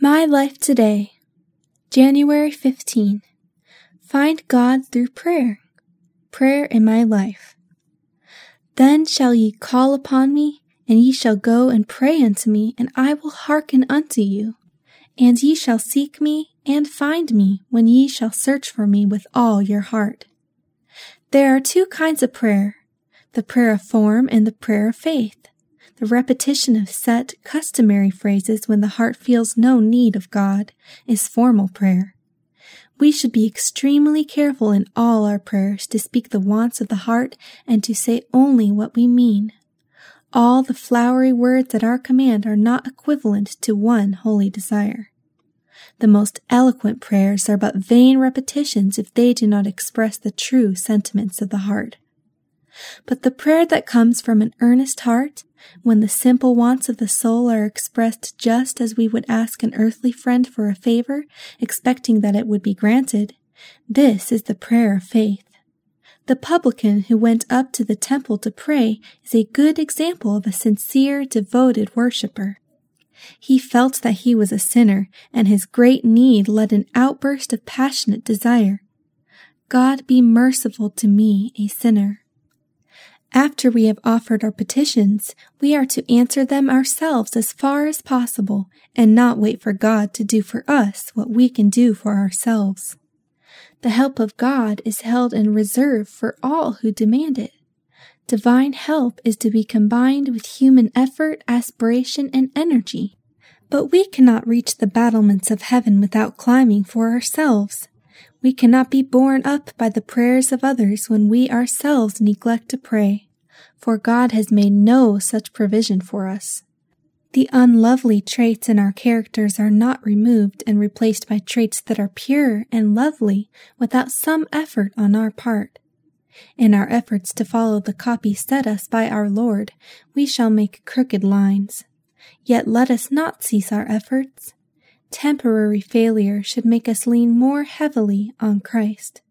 My Life Today, January 15. Find God through prayer. Prayer in my life. Then shall ye call upon me, and ye shall go and pray unto me, and I will hearken unto you. And ye shall seek me, and find me, when ye shall search for me with all your heart. There are two kinds of prayer, the prayer of form and the prayer of faith. The repetition of set, customary phrases when the heart feels no need of God is formal prayer. We should be extremely careful in all our prayers to speak the wants of the heart and to say only what we mean. All the flowery words at our command are not equivalent to one holy desire. The most eloquent prayers are but vain repetitions if they do not express the true sentiments of the heart. But the prayer that comes from an earnest heart, when the simple wants of the soul are expressed just as we would ask an earthly friend for a favor, expecting that it would be granted, this is the prayer of faith. The publican who went up to the temple to pray is a good example of a sincere, devoted worshiper. He felt that he was a sinner, and his great need led an outburst of passionate desire. God, be merciful to me, a sinner. After we have offered our petitions, we are to answer them ourselves as far as possible and not wait for God to do for us what we can do for ourselves. The help of God is held in reserve for all who demand it. Divine help is to be combined with human effort, aspiration, and energy. But we cannot reach the battlements of heaven without climbing for ourselves. We cannot be borne up by the prayers of others when we ourselves neglect to pray, for God has made no such provision for us. The unlovely traits in our characters are not removed and replaced by traits that are pure and lovely without some effort on our part. In our efforts to follow the copy set us by our Lord, we shall make crooked lines. Yet let us not cease our efforts. Temporary failure should make us lean more heavily on Christ.